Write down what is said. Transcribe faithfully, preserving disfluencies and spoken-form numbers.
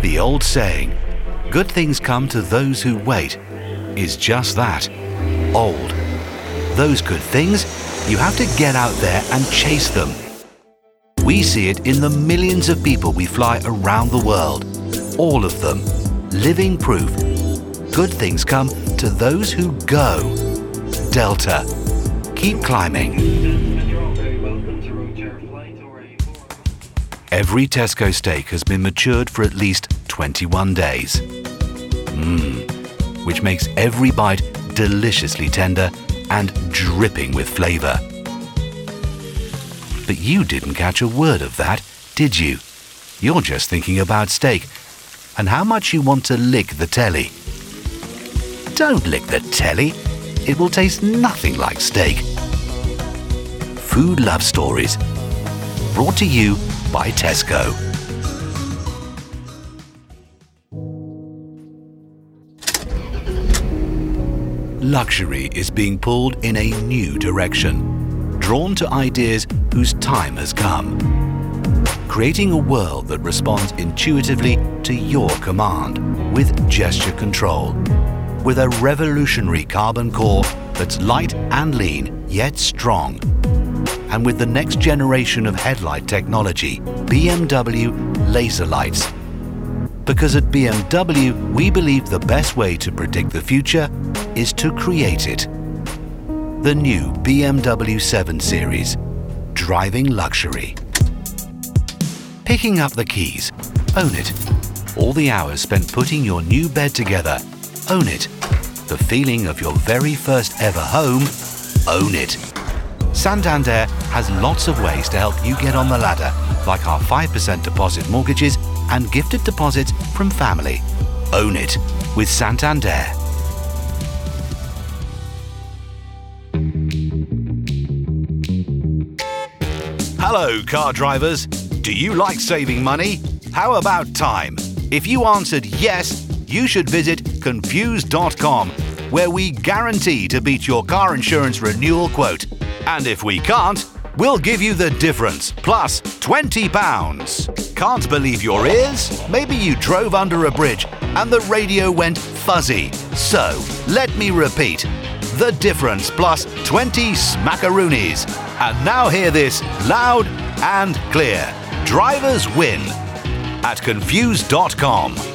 The old saying, good things come to those who wait, is just that, old. Those good things, you have to get out there and chase them. We see it in the millions of people we fly around the world. All of them, living proof. Good things come to those who go. Delta. Keep climbing. Every Tesco steak has been matured for at least twenty-one days. Mmm, which makes every bite deliciously tender and dripping with flavour. But you didn't catch a word of that, did you? You're just thinking about steak and how much you want to lick the telly. Don't lick the telly. It will taste nothing like steak. Food Love Stories. Brought to you by Tesco. Luxury is being pulled in a new direction, drawn to ideas whose time has come. Creating a world that responds intuitively to your command with gesture control. With a revolutionary carbon core that's light and lean, yet strong. And with the next generation of headlight technology, B M W laser lights. Because at B M W, we believe the best way to predict the future is to create it. The new B M W seven Series, driving luxury. Picking up the keys, own it. All the hours spent putting your new bed together, own it. The feeling of your very first ever home, own it. Santander has lots of ways to help you get on the ladder, like our five percent deposit mortgages and gifted deposits from family. Own it with Santander. Hello, car drivers. Do you like saving money? How about time? If you answered yes, you should visit confused dot com, where we guarantee to beat your car insurance renewal quote. And if we can't, we'll give you the difference, plus twenty pounds. Can't believe your ears? Maybe you drove under a bridge and the radio went fuzzy. So, let me repeat. The difference plus twenty smackaroonies. And now hear this loud and clear. Drivers win at confused dot com.